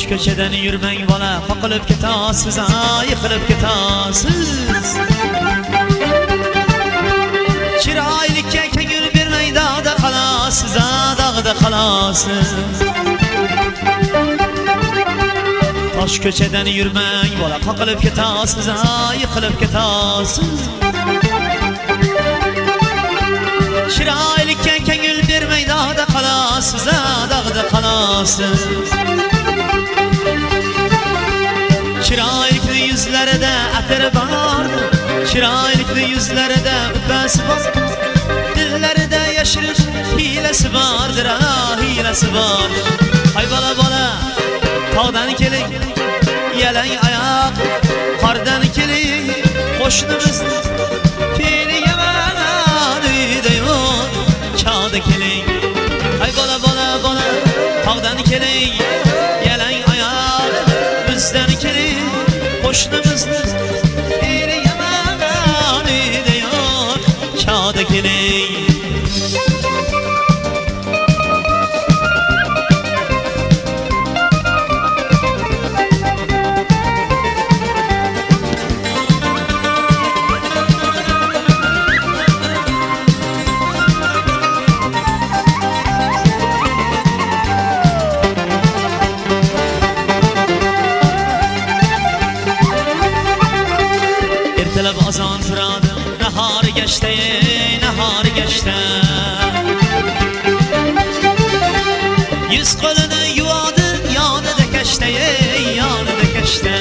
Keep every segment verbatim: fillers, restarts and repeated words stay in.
Tosh ko'chadan yurmang bola, qoqilib ketasiz, yiqilib ketasiz. Chiroylikka ko'ngil bermay dog'da qolasiz, dog'da qolasiz. Tosh ko'chadan yurmang bola, qoqilib ketasiz, yiqilib ketasiz. Chiroylikka ko'ngil bermay dog'da qolasiz, dog'da qolasiz. Chiroylikli yuzlarida atir bor, chiroylikli yuzlarida ubbasi bor, dillarida yashirish hiylasi bordir, hiylasi bor. Hay bola bola, tog'dan keling, yalang oyoq, qordan keling, qo'shnimiz fe'li yomon uyda yo'q, chog'da keling. Hay bola bola bola, tog'dan keling, yalang oyoq, bizdan keling, qo'shnimizni fe'li yomon uyda yo'q, chog'da keling. Ertalab azon turadi, nahori gashta, nahori gashta. Yuz qo'lini yuvadi, yonida kashta, yonida kashta.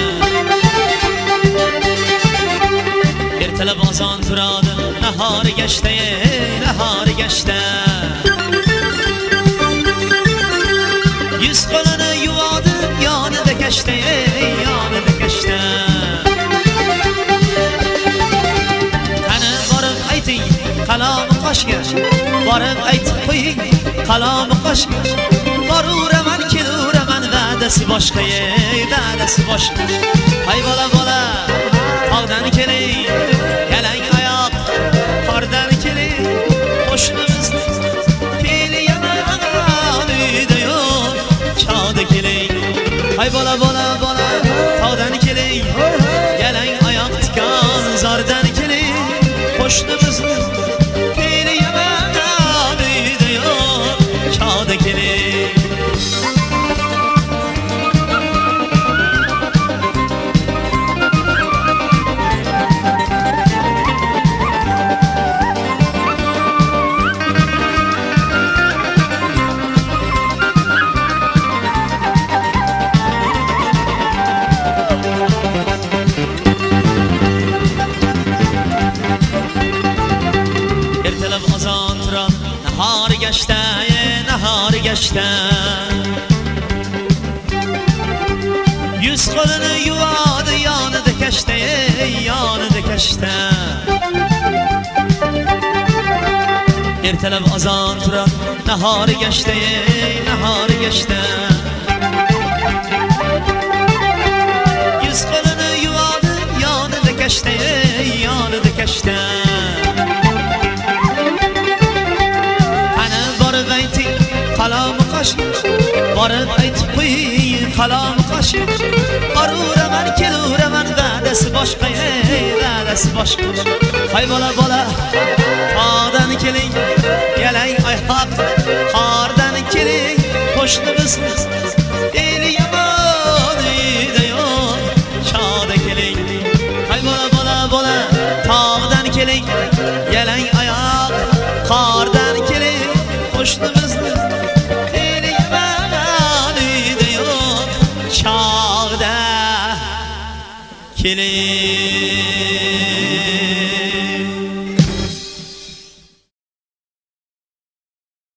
Ertalab azon turadi, nahori gashta, nahori gashta. Yuz qo'lini yuvadi, yonida kashta, yonida kashta. Qalami qoshga borib aytib qo'ying, qalami qoshga boruraman, keluraman, va'dasi boshqa, va'dasi boshqa. Hay bola bola, tog'dan keling, yalang oyoq, qordan keling, qo'shnimizni fe'li yomon uyda yo'q, chog'da keling. Hay bola bola bola, tog'dan keling, yalang oyoq, tikon zordan keling, qo'shnimizni nahori gashta, nahori gashta. Yuz qo'lini yuvadi, yonida kashta, yonida kashta. Ertalab azon turadi, nahori gashta, nahori gashta. Yuz qo'lini yuvadi, yonida kashta, yonida kashta. Qalami qoshga borib aytib qo'ying, qalami qoshga boruraman, keluraman, va'dasi boshqa, va'dasi boshqa. Hay bola bola, tog'dan keling, yalang oyoq, qordan keling, qo'shnimiz fe'li yomon uyda yo'q, chog'da keling. Hay bola bola bola, tog'dan keling, yalang oyoq, qordan keling, qo'shnimizni chog'da keling.